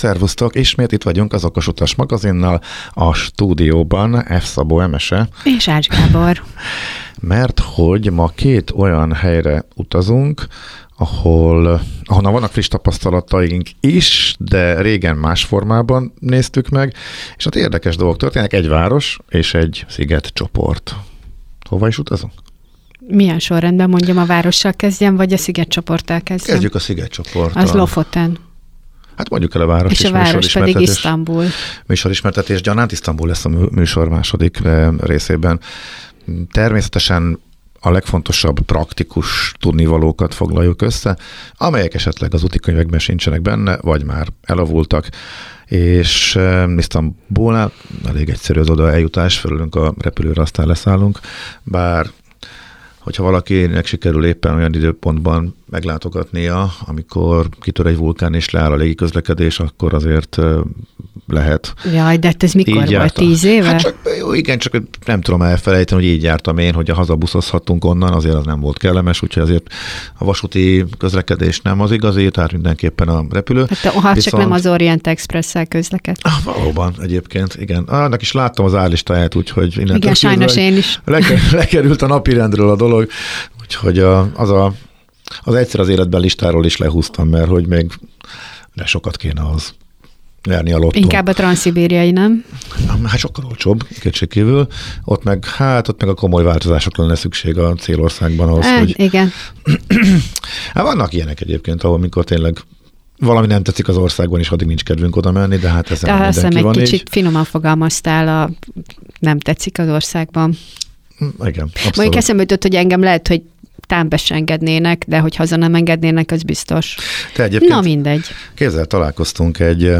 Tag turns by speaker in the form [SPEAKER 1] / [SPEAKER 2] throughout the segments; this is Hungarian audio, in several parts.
[SPEAKER 1] Szervusztok, ismét itt vagyunk az Okos Utas magazinnal, a stúdióban F. Szabó Emese.
[SPEAKER 2] És Ács Gábor.
[SPEAKER 1] Mert hogy ma két olyan helyre utazunk, ahonnan vannak friss tapasztalataink is, de régen más formában néztük meg, és ott érdekes dolgok történnek, egy város és egy szigetcsoport. Hova is utazunk?
[SPEAKER 2] Milyen sorrendben mondjam, a várossal kezdjem, vagy a szigetcsoporttal kezdjem?
[SPEAKER 1] Kezdjük a szigetcsoporttal.
[SPEAKER 2] Az Lofoten.
[SPEAKER 1] Hát mondjuk el a város
[SPEAKER 2] és a város pedig Isztambul.
[SPEAKER 1] Műsorismertetés gyanánt Isztambul lesz a műsor második részében. Természetesen a legfontosabb praktikus tudnivalókat foglaljuk össze, amelyek esetleg az útikönyvekben sincsenek benne, vagy már elavultak, és Isztambulnál elég egyszerű az oda eljutás, felülünk a repülőre, aztán leszállunk, bár hogyha valakinek sikerül éppen olyan időpontban meglátogatnia, amikor kitör egy vulkán és leáll a légiközlekedés, akkor azért lehet.
[SPEAKER 2] Jaj, de ez mikor volt? 10 éve?
[SPEAKER 1] Hát csak, jó, igen, csak nem tudom elfelejteni, hogy így jártam én, hogy a hazabuszozhattunk onnan, azért az nem volt kellemes, úgyhogy azért a vasúti közlekedés nem az igazi, tehát mindenképpen a repülő.
[SPEAKER 2] Hát csak nem az Orient Express-szel közleked.
[SPEAKER 1] Valóban egyébként, igen. Annak is láttam az állistáját, úgyhogy
[SPEAKER 2] igen, sajnos én is.
[SPEAKER 1] Lekerült a napirendről a dolog, úgyhogy az egyszer az életben listáról is lehúztam, mert hogy még sokat kéne az nyerni a lottón.
[SPEAKER 2] Inkább a transzszibériai, nem?
[SPEAKER 1] Hát sokkal olcsóbb, kétségkívül. Ott meg a komoly változásokra lenne szükség a célországban ahhoz, hogy...
[SPEAKER 2] Igen.
[SPEAKER 1] Hát vannak ilyenek egyébként, ahol mikor tényleg valami nem tetszik az országban, és addig nincs kedvünk oda menni, de hát ezen
[SPEAKER 2] de
[SPEAKER 1] mindenki van.
[SPEAKER 2] Egy kicsit finoman fogalmaztál, nem tetszik az országban.
[SPEAKER 1] Igen, abszolút.
[SPEAKER 2] Mondjuk eszembe jutott, hogy engem lehet, hogy támbe se engednének, de hogy haza nem engednének, az biztos. Na mindegy.
[SPEAKER 1] Kézzel találkoztunk egy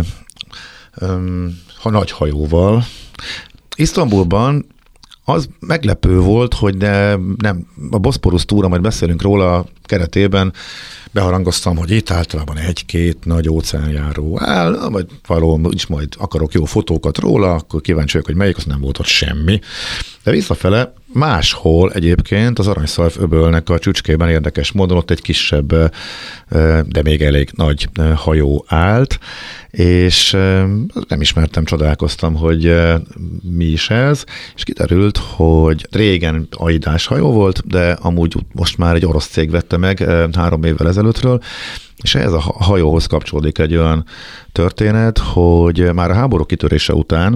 [SPEAKER 1] nagy hajóval. Isztambulban az meglepő volt, hogy nem a Boszporusz túra, majd beszélünk róla a keretében, beharangoztam, hogy itt általában egy-két nagy óceánjáró áll, vagy valahol is majd akarok jó fotókat róla, akkor kíváncsi vagyok, hogy melyik, az nem volt ott semmi. De visszafele máshol egyébként az Aranyszarv-öbölnek a csücskében érdekes módon ott egy kisebb, de még elég nagy hajó állt, és nem ismertem, csodálkoztam, hogy mi is ez, és kiderült, hogy régen aidás hajó volt, de amúgy most már egy orosz cég vette meg 3 évvel ezelőttről, és ehhez a hajóhoz kapcsolódik egy olyan történet, hogy már a háború kitörése után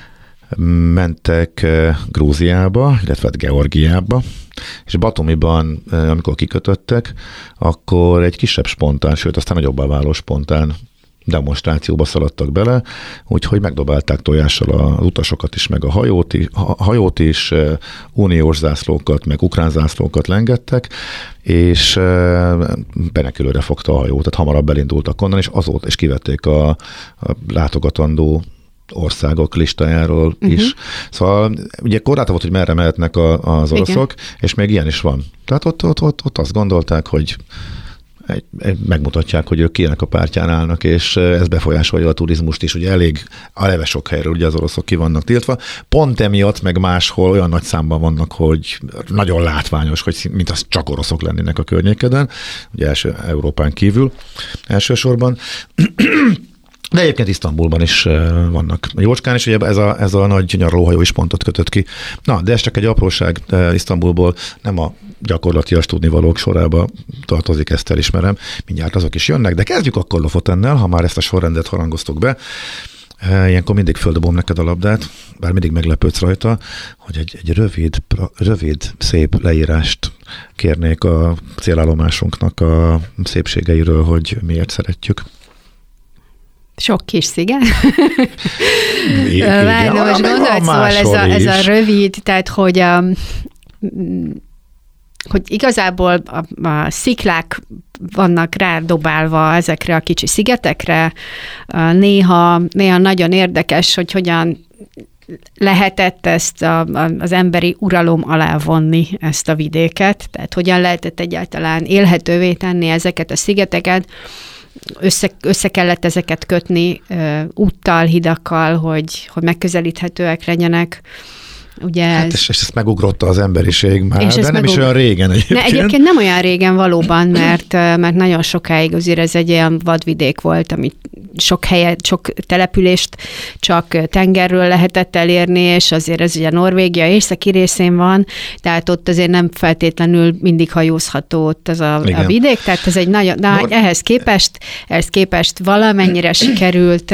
[SPEAKER 1] mentek Grúziába, illetve Georgiába, és Batomiban, amikor kikötöttek, akkor egy kisebb spontán, sőt aztán nagyobbá váló spontán demonstrációba szaladtak bele, úgyhogy megdobálták tojással az utasokat is, meg a hajót is, uniós zászlókat, meg ukrán zászlókat lengettek, és benekülőre fogta a hajó, tehát hamarabb elindultak onnan, és azóta is kivették a látogatandó országok listájáról is. Szóval ugye korláta volt, hogy merre mehetnek az oroszok, igen. És még ilyen is van. Tehát ott azt gondolták, hogy megmutatják, hogy ők kinek a pártján állnak, és ez befolyásolja a turizmust is, ugye eleve sok helyről ugye az oroszok ki vannak tiltva. Pont emiatt meg máshol olyan nagy számban vannak, hogy nagyon látványos, hogy mint az csak oroszok lennének a környékeden, ugye Európán kívül elsősorban. De egyébként Isztambulban is vannak jócskán, és ugye ez a nagy nyaralóhajó is pontot kötött ki. Na, de ez csak egy apróság Isztambulból, nem a gyakorlatias tudnivalók sorába tartozik, ezt elismerem. Mindjárt azok is jönnek, de kezdjük akkor Lofotennel, ha már ezt a sorrendet harangoztuk be. Ilyenkor mindig földobom neked a labdát, bár mindig meglepődsz rajta, hogy egy rövid, szép leírást kérnék a célállomásunknak a szépségeiről, hogy miért szeretjük.
[SPEAKER 2] Sok kis sziget. Most gondolod, szóval ez a rövid, tehát hogy igazából a sziklák vannak rádobálva ezekre a kicsi szigetekre. Néha nagyon érdekes, hogy hogyan lehetett ezt az emberi uralom alá vonni ezt a vidéket, tehát hogyan lehetett egyáltalán élhetővé tenni ezeket a szigeteket. Össze kellett ezeket kötni úttal, hidakkal, hogy megközelíthetőek legyenek. Ugye
[SPEAKER 1] hát és ezt megugrotta az emberiség már, de nem is olyan régen egyébként.
[SPEAKER 2] Egyébként nem olyan régen valóban, mert nagyon sokáig azért ez egy olyan vadvidék volt, amit sok helyet, sok települést csak tengerről lehetett elérni, és azért ez ugye Norvégia északi részén van, tehát ott azért nem feltétlenül mindig hajózható ott az a vidék, tehát ez egy nagyon, ehhez képest valamennyire sikerült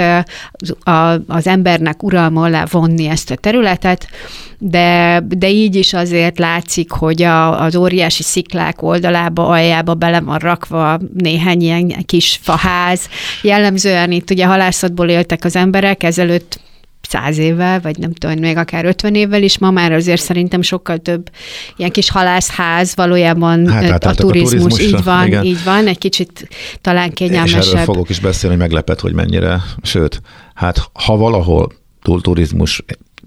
[SPEAKER 2] az embernek uralma alá vonni ezt a területet, de így is azért látszik, hogy az óriási sziklák oldalába, aljába bele van rakva néhány ilyen kis faház. Jellemzően itt ugye halászatból éltek az emberek, ezelőtt 100 évvel, vagy nem tudom, még akár 50 évvel is, ma már azért szerintem sokkal több ilyen kis halászház, valójában a turizmus, így van, egy kicsit talán kényelmesebb.
[SPEAKER 1] És erről fogok is beszélni, hogy meglepett, hogy mennyire, sőt, hát ha valahol turizmus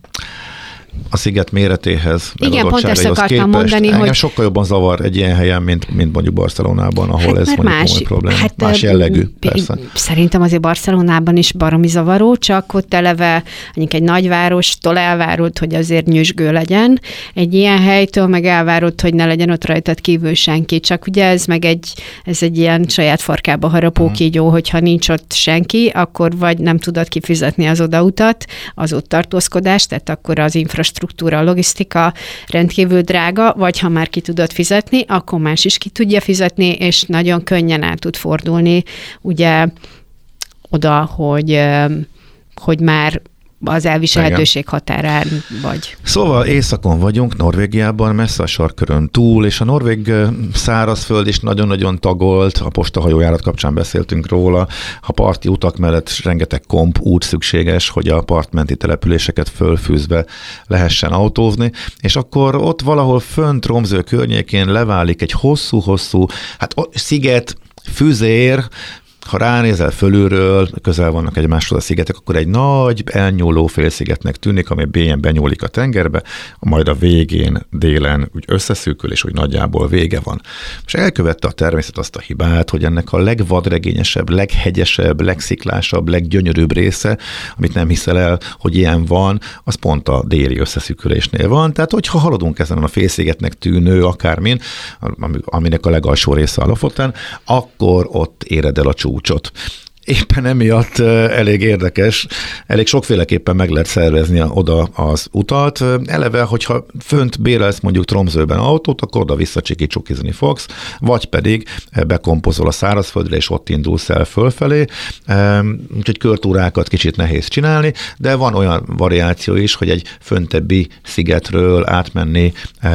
[SPEAKER 1] a sziget méretéhez,
[SPEAKER 2] igen, pont ezt akartam mondani,
[SPEAKER 1] hogy sokkal jobban zavar egy ilyen helyen, mint mondjuk Barcelonában, ahol ez mondjuk komoly probléma. Más jellegű, persze.
[SPEAKER 2] Szerintem azért Barcelonában is baromi zavaró, csak ott eleve mondjuk egy nagyvárostól elvárult, hogy azért nyüzsgő legyen. Egy ilyen helytől meg elvárult, hogy ne legyen ott rajtad kívül senki. Csak ugye ez egy ilyen saját farkába harapó kígyó, hogyha nincs ott senki, akkor vagy nem tudod kifizetni az odautat, az ott tartózkodást, tehát akkor az infrastruktúra, a logisztika rendkívül drága, vagy ha már ki tudod fizetni, akkor más is ki tudja fizetni, és nagyon könnyen el tud fordulni ugye oda, hogy már az elviselhetőség határán vagy.
[SPEAKER 1] Szóval északon vagyunk, Norvégiában, messze a sarkkörön túl, és a norvég szárazföld is nagyon-nagyon tagolt, a postahajójárat kapcsán beszéltünk róla, a parti utak mellett rengeteg út szükséges, hogy a partmenti településeket fölfűzve lehessen autózni, és akkor ott valahol fönt Tromsø környékén leválik egy hosszú-hosszú, hát sziget, füzér. Ha ránézel fölülről, közel vannak egymáshoz a szigetek, akkor egy nagy, elnyúló félszigetnek tűnik, ami bélyen benyúlik a tengerbe, majd a végén, délen úgy összeszűkül, és úgy nagyjából vége van. És elkövette a természet azt a hibát, hogy ennek a legvadregényesebb, leghegyesebb, legsziklásabb, leggyönyörűbb része, amit nem hiszel el, hogy ilyen van, az pont a déli összeszűkülésnél van. Tehát, hogyha haladunk ezen a félszigetnek tűnő akármin, aminek a legalsó része a Lofoten, akkor ott éred el a csúcsot. Éppen emiatt elég érdekes, elég sokféleképpen meg lehet szervezni oda az utat. Eleve, hogyha fönt bérelsz mondjuk Tromsøben autót, akkor oda-vissza csiki-csukizni fogsz, vagy pedig bekompozol a szárazföldre, és ott indulsz el fölfelé. Úgyhogy körtúrákat kicsit nehéz csinálni, de van olyan variáció is, hogy egy föntebbi szigetről átmenni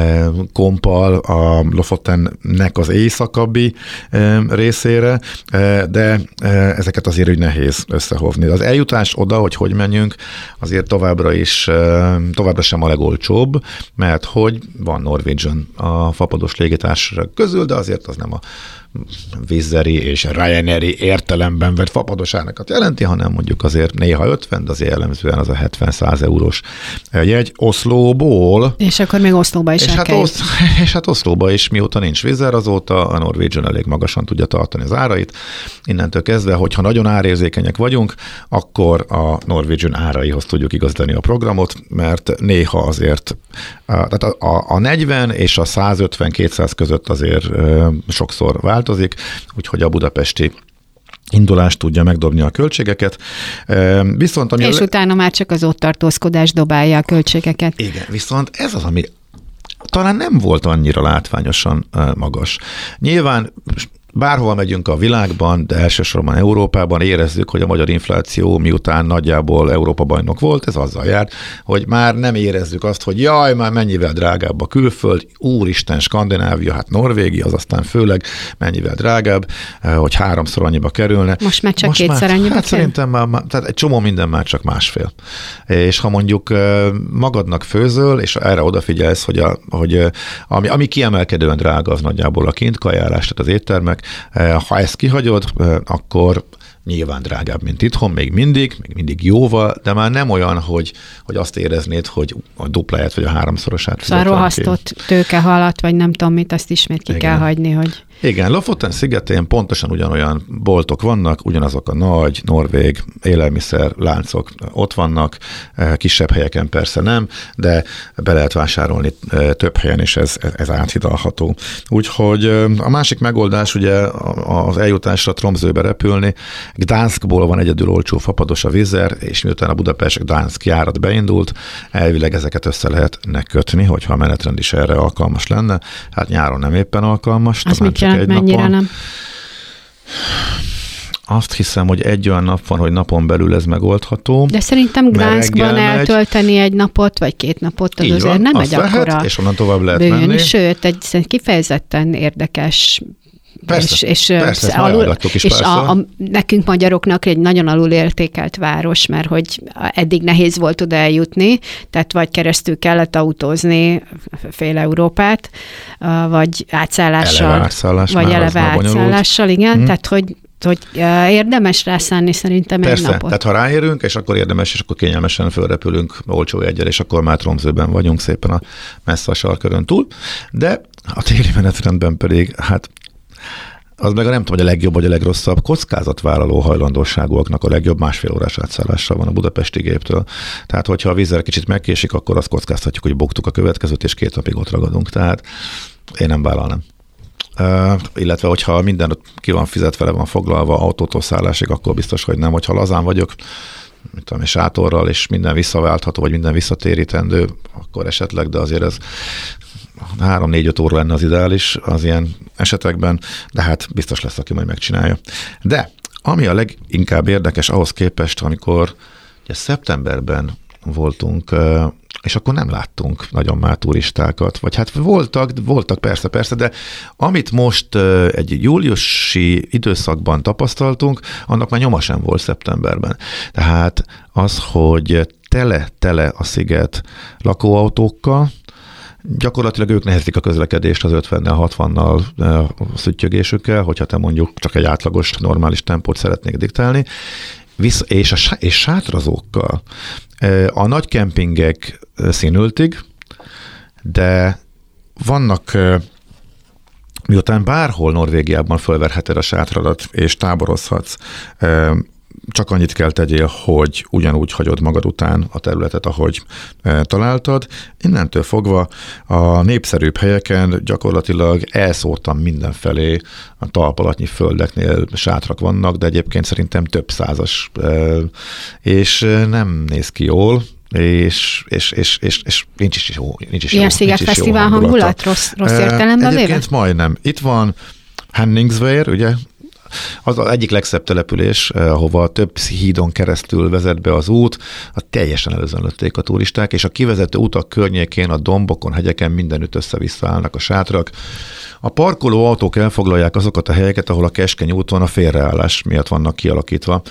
[SPEAKER 1] kompal a Lofotennek az északabbi részére, de ezeket azért úgy nehéz összehovni. Az eljutás oda, hogy menjünk, azért továbbra sem a legolcsóbb, mert hogy van Norwegian a fapados légitársaság közül, de azért az nem a Wizzairi és Ryanairi értelemben vett fapados árakat jelenti, hanem mondjuk azért néha 50, de azért jellemzően az a 70-100 eurós jegy Oslóból.
[SPEAKER 2] És akkor még Oslóba is
[SPEAKER 1] és hát Oslóba is, mióta nincs Wizz Air, azóta a Norwegian elég magasan tudja tartani az árait. Innentől kezdve, hogyha nagyon árérzékenyek vagyunk, akkor a Norwegian áraihoz tudjuk igazítani a programot, mert néha azért tehát a 40 és a 150-200 között azért sokszor változik, úgyhogy a budapesti indulás tudja megdobni a költségeket. Viszont,
[SPEAKER 2] és utána már csak az ott tartózkodás dobálja a költségeket.
[SPEAKER 1] Igen, viszont ez az, ami talán nem volt annyira látványosan magas. Nyilván bárhol megyünk a világban, de elsősorban Európában érezzük, hogy a magyar infláció miután nagyjából Európa bajnok volt, ez azzal jár, hogy már nem érezzük azt, hogy jaj, már mennyivel drágább a külföld, úristen, Skandinávia, hát Norvégia, az aztán főleg mennyivel drágább, hogy 3-szor annyiba kerülne.
[SPEAKER 2] Most már csak 2-szer annyiba
[SPEAKER 1] hát szerintem már, tehát egy csomó minden már csak másfél. És ha mondjuk magadnak főzöl, és erre odafigyelsz, hogy ami kiemelkedően drága, az nagyjából a kintkajálás, tehát az éttermek. Ha ezt kihagyod, akkor nyilván drágább, mint itthon, még mindig jóval, de már nem olyan, hogy azt éreznéd, hogy a dupláját vagy a 3-szorosát.
[SPEAKER 2] Szóval rohasztott tőkehalat, vagy nem tudom mit, azt ismét ki kell hagyni, hogy...
[SPEAKER 1] Igen, Lofoten szigetén pontosan ugyanolyan boltok vannak, ugyanazok a nagy, norvég élelmiszer láncok ott vannak, kisebb helyeken persze nem, de be lehet vásárolni több helyen, és ez áthidalható. Úgyhogy a másik megoldás ugye az eljutásra Tromsøbe repülni. Gdanskból van egyedül olcsó fapados a Wizz, és miután a Budapest-Gdansk járat beindult, elvileg ezeket össze lehetne kötni, hogyha a menetrend is erre alkalmas lenne. Hát nyáron nem éppen alkalmas.
[SPEAKER 2] Az mit jelent, mennyire napon. Nem?
[SPEAKER 1] Azt hiszem, hogy egy olyan nap van, hogy napon belül ez megoldható.
[SPEAKER 2] De szerintem Gdanskban eltölteni egy napot, vagy 2 napot, az azért nem egy akkora
[SPEAKER 1] és onnan tovább lehet
[SPEAKER 2] bőn,
[SPEAKER 1] menni.
[SPEAKER 2] Sőt, egy kifejezetten érdekes
[SPEAKER 1] Persze,
[SPEAKER 2] és nekünk magyaroknak egy nagyon alulértékelt város, mert hogy eddig nehéz volt oda eljutni, tehát vagy keresztül kellett autózni fél Európát, vagy átszállással, eleve átszállással, igen, tehát hogy érdemes rászánni szerintem
[SPEAKER 1] Persze,
[SPEAKER 2] egy napot.
[SPEAKER 1] Tehát ha ráérünk, és akkor érdemes, és akkor kényelmesen fölrepülünk olcsó jeggyel, és akkor már Tromsøben vagyunk szépen messze a sarkörön túl, de a téli menetrendben pedig, hát az meg nem tudom, hogy a legjobb vagy a legrosszabb, kockázatvállaló hajlandóságúaknak a legjobb 1,5 órás átszállással van a budapesti géptől. Tehát, hogyha a Wizz kicsit megkésik, akkor azt kockáztatjuk, hogy buktuk a következőt, és 2 napig ott ragadunk. Tehát én nem vállalnám. Illetve, hogyha minden ki van fizetve, van foglalva autótól szállásig, akkor biztos, hogy nem. Hogyha lazán vagyok, mit tudom, sátorral, és minden visszaváltható, vagy minden visszatérítendő, akkor esetleg, de azért ez 3-4-5 óra lenne az ideális az ilyen esetekben, de hát biztos lesz, aki majd megcsinálja. De ami a leginkább érdekes ahhoz képest, amikor ugye szeptemberben voltunk, és akkor nem láttunk nagyon már turistákat, vagy hát voltak persze, de amit most egy júliusi időszakban tapasztaltunk, annak már nyoma sem volt szeptemberben. Tehát az, hogy tele a sziget lakóautókkal, gyakorlatilag ők nehezítik a közlekedést az 50-nel, 60-nal szüttyögésükkel, hogyha te mondjuk csak egy átlagos, normális tempót szeretnék diktálni, és sátrazókkal. A nagy kempingek színültig, de vannak, miután bárhol Norvégiában fölverheted a sátradat, és táborozhatsz, csak annyit kell tegyél, hogy ugyanúgy hagyod magad után a területet, ahogy találtad. Innentől fogva a népszerűbb helyeken gyakorlatilag elszórtam mindenfelé, a talpalatnyi földeknél sátrak vannak, de egyébként szerintem több százas, és nem néz ki jól, és nincs is jó.
[SPEAKER 2] Ilyen szigetfesztivál hangulat, rossz értelemben véve?
[SPEAKER 1] Egyébként majdnem. Itt van Henningsvær, ugye, az egyik legszebb település, ahova több hídon keresztül vezet be az út, teljesen előzönlötték a turisták, és a kivezető utak környékén, a dombokon, hegyeken mindenütt össze-vissza állnak a sátrak. A parkoló autók elfoglalják azokat a helyeket, ahol a keskeny úton a félreállás miatt vannak kialakítva.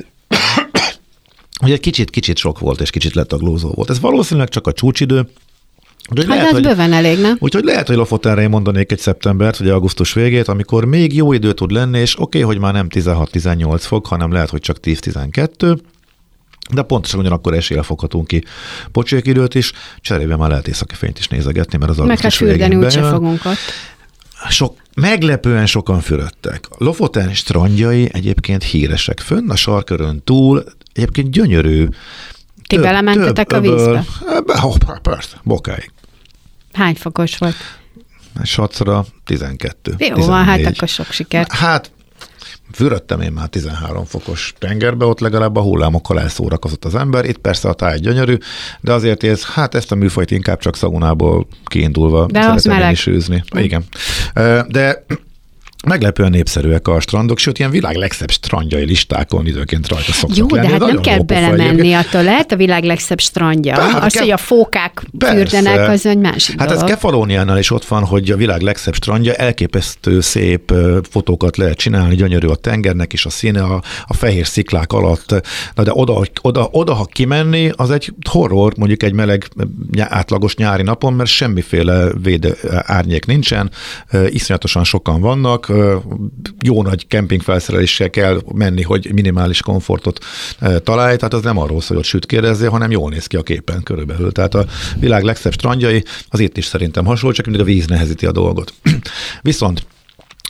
[SPEAKER 1] Ugye kicsit sok volt, és kicsit letaglózó volt. Ez valószínűleg csak a csúcsidő.
[SPEAKER 2] Hát lehet, ez bőven elég, nem?
[SPEAKER 1] Úgyhogy lehet, hogy Lofotenre én mondanék egy szeptembert, vagy augusztus végét, amikor még jó idő tud lenni, és oké, hogy már nem 16-18 fok, hanem lehet, hogy csak 10-12, de pontosan ugyanakkor eséllyel foghatunk ki pocsékidőt is, cserébe már lehet északi fényt is nézegetni, mert az augusztus végén bejön.
[SPEAKER 2] Meg hát fürdeni úgyse fogunk ott.
[SPEAKER 1] Meglepően sokan fürödtek. Lofoten strandjai egyébként híresek. Fönn a sarkörön túl egyébként gyönyörű.
[SPEAKER 2] Ti belementetek a vízbe?
[SPEAKER 1] Persze, bokáig.
[SPEAKER 2] Hány fokos volt?
[SPEAKER 1] Sacra 12.
[SPEAKER 2] Jó, 14. Van, hát akkor sok sikert.
[SPEAKER 1] Hát fürödtem én már 13 fokos tengerbe, ott legalább a hullámokkal elszórakozott az ember. Itt persze a táj gyönyörű, de azért ezt a műfajt inkább csak szaunából kiindulva szeretem én is űzni. Igen. De meglepően népszerűek a strandok, sőt, ilyen világ legszebb strandjai listákon időnként rajta szoktak
[SPEAKER 2] lenni. Jó, de hát
[SPEAKER 1] nagyon
[SPEAKER 2] nem kell belemenni attól. Lehet a világ legszebb strandja. Az, hogy a fókák fürdenek, az egy másik dolog.
[SPEAKER 1] Hát ez Kefalóniánál is ott van, hogy a világ legszebb strandja, elképesztő szép fotókat lehet csinálni, gyönyörű a tengernek is a színe, a fehér sziklák alatt. Na de oda, ha kimenni, az egy horror, mondjuk egy meleg, átlagos nyári napon, mert semmiféle védő árnyék nincsen, iszonyatosan sokan vannak, jó nagy kempingfelszereléssel kell menni, hogy minimális komfortot találj, tehát az nem arról szól, hogy sütkérezzél, hanem jól néz ki a képen körülbelül. Tehát a világ legszebb strandjai, az itt is szerintem hasonló, csak mindig a víz nehezíti a dolgot. Viszont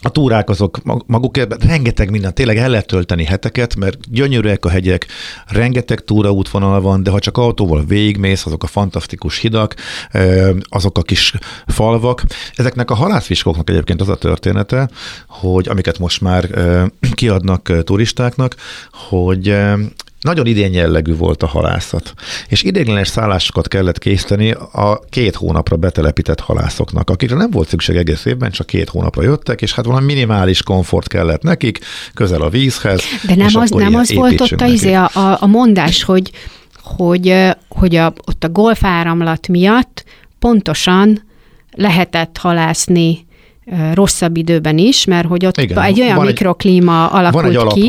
[SPEAKER 1] A túrák azok magukért, rengeteg minden, tényleg el lehet tölteni heteket, mert gyönyörűek a hegyek, rengeteg túraútvonal van, de ha csak autóval végigmész, azok a fantasztikus hidak, azok a kis falvak. Ezeknek a halászfiskóknak egyébként az a története, hogy amiket most már kiadnak turistáknak, hogy nagyon idén jellegű volt a halászat, és ideiglenes szállásokat kellett készíteni a 2 hónapra betelepített halászoknak, akikre nem volt szükség egész évben, csak 2 hónapra jöttek, és hát valami minimális komfort kellett nekik, közel a vízhez.
[SPEAKER 2] De nem az volt ott a mondás, hogy ott a golfáramlat miatt pontosan lehetett halászni rosszabb időben is, mert hogy ott igen, egy olyan mikroklíma alakult ki,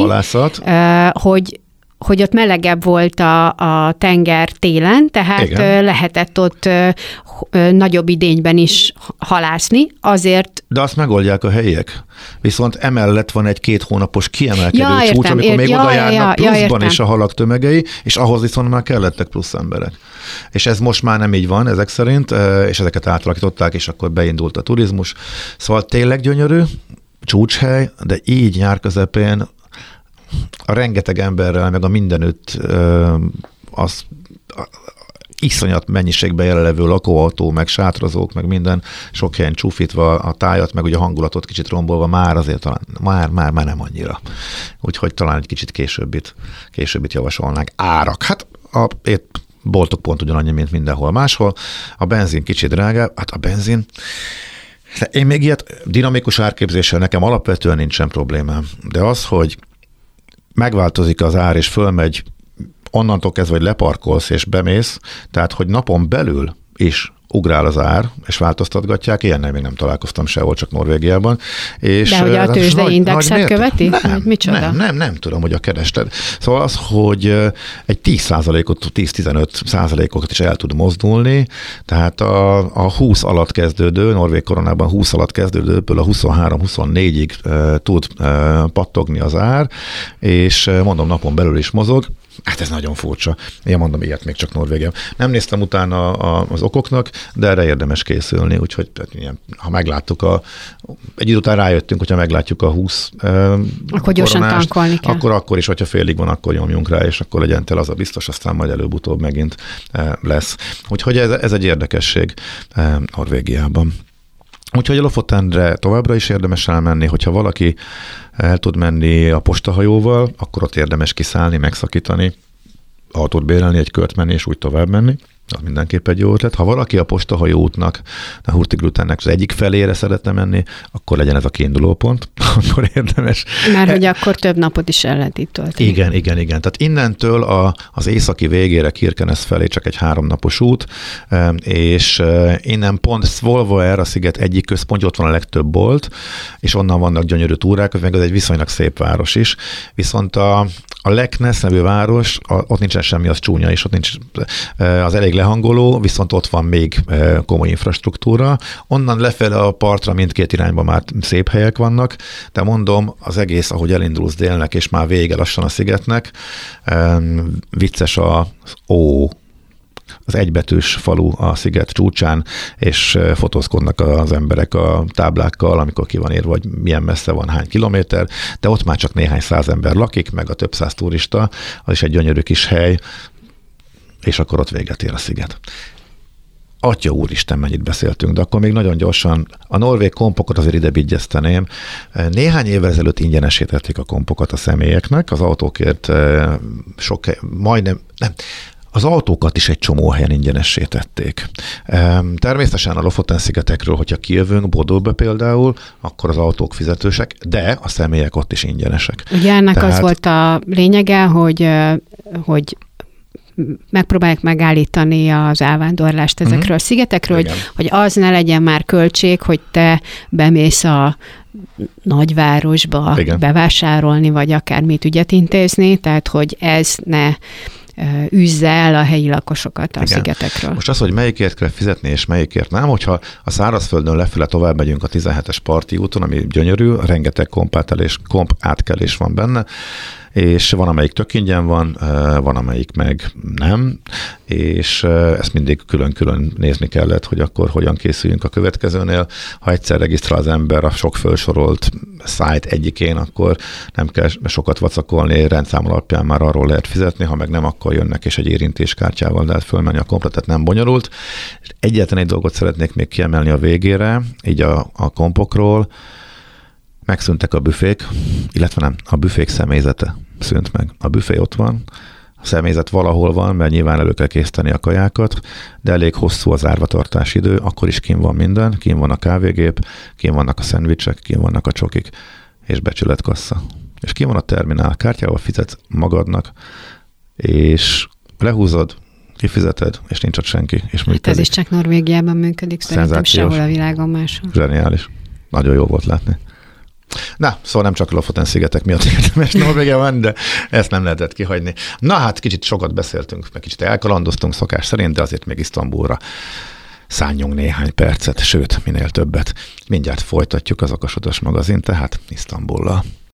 [SPEAKER 2] hogy ott melegebb volt a tenger télen, tehát igen, lehetett ott nagyobb idényben is halászni, azért...
[SPEAKER 1] De azt megoldják a helyiek. Viszont emellett van egy 2 hónapos kiemelkedő csúcs, amikor még oda járnak pluszban is a halak tömegei, és ahhoz viszont már kellettek plusz emberek. És ez most már nem így van ezek szerint, és ezeket átalakították, és akkor beindult a turizmus. Szóval tényleg gyönyörű, csúcshely, de így nyár közepén a rengeteg emberrel, meg a mindenütt az iszonyat mennyiségben jelenlevő lakóautó, meg sátrazók, meg minden, sok helyen csúfítva a tájat, meg ugye a hangulatot kicsit rombolva, már azért talán, már nem annyira. Úgyhogy talán egy kicsit későbbit javasolnánk. Árak. Hát boltok pont ugyanannyi, mint mindenhol máshol. A benzin kicsit drágább. Hát a benzin... Én még ilyet dinamikus árképzéssel nekem alapvetően nincsen problémám. De az, hogy megváltozik az ár, és fölmegy onnantól kezdve, hogy leparkolsz és bemész, tehát, hogy napon belül is ugrál az ár, és változtatgatják, ilyennel még nem találkoztam sehol, csak Norvégiában. És
[SPEAKER 2] de hogy a tőzsdei indexet követi?
[SPEAKER 1] Nem tudom, hogy a kerested. Szóval az, hogy egy 10%-ot is el tud mozdulni, tehát a 20 alatt kezdődő, Norvég koronában 20 alatt kezdődőből a 23-24-ig tud pattogni az ár, és mondom, napon belül is mozog. Hát ez nagyon furcsa. Én mondom, ilyet még csak Norvégiában. Nem néztem utána az okoknak, de erre érdemes készülni, úgyhogy ha megláttuk egy idő után rájöttünk, hogyha meglátjuk a 20
[SPEAKER 2] akkor gyorsan tankolni kell.
[SPEAKER 1] Akkor is, hogyha félig van, akkor nyomjunk rá, és akkor legyen tel az a biztos, aztán majd előbb-utóbb megint lesz. Úgyhogy ez egy érdekesség Norvégiában. Úgyhogy a Lofotendre továbbra is érdemes elmenni, hogyha valaki el tud menni a postahajóval, akkor ott érdemes kiszállni, megszakítani, autót bérelni, egy kört menni, és úgy tovább menni. Az mindenképp egy jó ötlet. Ha valaki a postahajó útnak, a Hurtigruten-nek az egyik felére szeretne menni, akkor legyen ez a kiinduló pont, akkor érdemes.
[SPEAKER 2] Mert hogy akkor több napot is el lehet itt tölteni.
[SPEAKER 1] Igen. Tehát innentől az északi végére, Kirkenes felé csak egy 3 napos út, és innen pont Svolvær, a sziget egyik központja, ott van a legtöbb bolt, és onnan vannak gyönyörű túrák, meg az egy viszonylag szép város is. Viszont a Leknes nevű város, ott nincsen semmi, az csúnya is, ott nincs, az elég lehangoló, viszont ott van még komoly infrastruktúra. Onnan lefele a partra mindkét irányban már szép helyek vannak, de mondom, az egész, ahogy elindulsz délnek, és már vége lassan a szigetnek, vicces az egybetűs falu a sziget csúcsán, és fotózkodnak az emberek a táblákkal, amikor ki van írva, hogy milyen messze van, hány kilométer, de ott már csak néhány száz ember lakik, meg a több száz turista, az is egy gyönyörű kis hely, és akkor ott véget ér a sziget. Atya úristen, mennyit beszéltünk, de akkor még nagyon gyorsan a norvég kompokat azért ide vigyezteném. Néhány évvel ezelőtt ingyenesítették a kompokat a személyeknek, az autókért az autókat is egy csomó helyen ingyenessé tették. Természetesen a Lofoten-szigetekről, hogyha kijövünk, Bodóba például, akkor az autók fizetősek, de a személyek ott is ingyenesek.
[SPEAKER 2] Ugye ennek az volt a lényege, hogy megpróbálják megállítani az elvándorlást ezekről a szigetekről, hogy az ne legyen már költség, hogy te bemész a nagyvárosba bevásárolni, vagy akármit ügyet intézni, tehát hogy ez ne üzze el a helyi lakosokat a szigetekről.
[SPEAKER 1] Most az, hogy melyikért kell fizetni, és melyikért nem, hogyha a szárazföldön lefele tovább megyünk a 17-es parti úton, ami gyönyörű, rengeteg komp átkelés van benne, és van, amelyik tök ingyen van, van, amelyik meg nem, és ezt mindig külön-külön nézni kellett, hogy akkor hogyan készüljünk a következőnél. Ha egyszer regisztrál az ember a sok felsorolt szájt egyikén, akkor nem kell sokat vacakolni, rendszám alapján már arról lehet fizetni, ha meg nem, akkor jönnek, és egy érintéskártyával lehet fölmenni a kompletet, nem bonyolult. Egyetlen egy dolgot szeretnék még kiemelni a végére, így a kompokról. Megszűntek a büfék, illetve nem, a büfék személyzete szűnt meg. A büfé ott van, a személyzet valahol van, mert nyilván elő kell készíteni a kajákat, de elég hosszú az árvatartási idő, akkor is kín van minden, kín van a kávégép, kín vannak a szendvicsek, kín vannak a csokik, és becsületkassa. És kín van a terminál, kártyával fizetsz magadnak, és lehúzod, kifizeted, és nincs ott senki, és működik.
[SPEAKER 2] Hát ez is csak Norvégiában működik, szerintem sehol a világon máshol.
[SPEAKER 1] Zseniális. Nagyon jó volt látni. Na, szóval nem csak Lofoten-szigetek miatt érdemes Norvégiában, de ezt nem lehetett kihagyni. Na hát, kicsit sokat beszéltünk, meg kicsit elkalandoztunk szokás szerint, de azért még Isztambulra szálljunk néhány percet, sőt, minél többet. Mindjárt folytatjuk az Akasodos magazin, tehát Isztambullal.